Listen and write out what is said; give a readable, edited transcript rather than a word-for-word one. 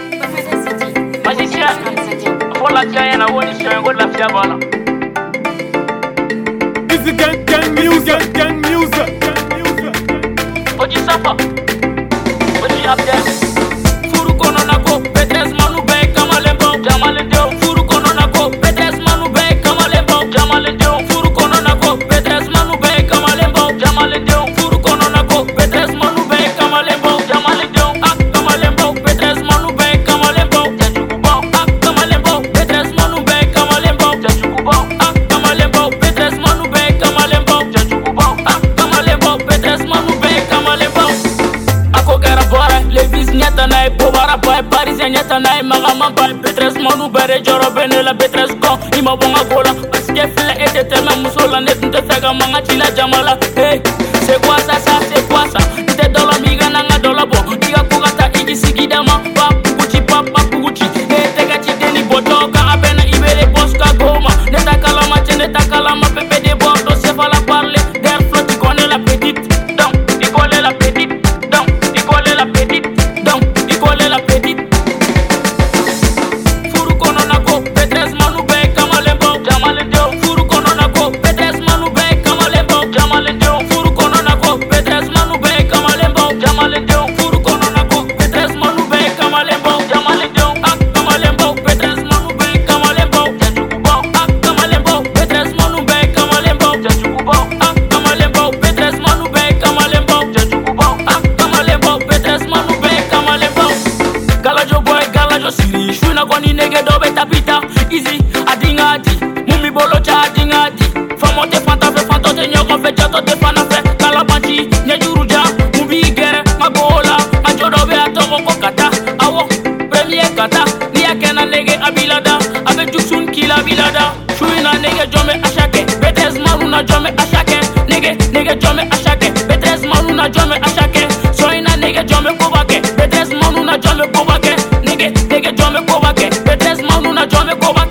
Magicien, pour la tienne, on est sur un gros de la fiable. This is gang music. Oji Safa, Oji Abdel, Furu kono nako, Petres manu be kamalembo, Jamalendo, Furu kono nako, Petres manu be kamalembo, Jamalendo, Furu kono nako, Petres manu be kamalembo, Jamalendo, Furu kono nako, Petres manu be kamalembo, Jamalendo, ak kamalembo, Petres manu be kamalembo, Jajukubo, ak kamalembo, Petres manu be kamalembo, Jajukubo, ak kamalembo, Petres manu be kamalembo, Jajukubo, ak kamalembo, Petres manu be kamalembo. Ako kera bora, Levis nyata nai, Bobara boy, Parisien nyata nai, Magama boy, Petres manu bere joro bene la Petres kon, ima bonga gola, parce que file était tellement musola, ne tunte fega manga chila jamala. Hey, c'est quoi ça, c'est quoi ça? T'es dans la miga nanga dans la bon, diga kugata iji sigidama, papa puguchi, hey, tega chiteni botoka, abena ibele boska goma, neta kalama, pepe de bordo, se fa la parler, d'air flot, tu connais la petite, donc, tu connais la petite, donc, tu connais la petite, donc, tu connais la petite. Furu kono nako, Petres manu be kamalembo, Jamalendo, Furu kono nako, Petres manu be kamalembo, Jamalendo, Furu kono nako, Petres manu be kamalembo, Jamalendo, Furu kono nako, Petres manu be kamalembo, Jamalendo, ak kamalembo, Petres manu be kamalembo, Jajukubo, ak kamalembo, Petres manu be kamalembo, Jajukubo, ak kamalembo, Petres manu be kamalembo, Jajukubo, ak kamalembo, Petres manu be kamalembo. Galajo boy, galajo siri, shuna koni nege dobe tapita, easy, adingati, mumi bolo cha adingati, famote fanta fe fanto te nyoko fe chato te fana fe, kalabanchi, nyejuruja, mubi gere, magola, majodobe atoko kokata, awo, premier kata, niya kena nege abilada, abe juksun kila bilada, shuina nege jome ashake, Petres maruna jome ashake, nege jome ashake, Petres maruna jome ashake, soina nege jome kobake, Petres maruna jome kobake, nege jome kobake, Petres maruna jome kobake.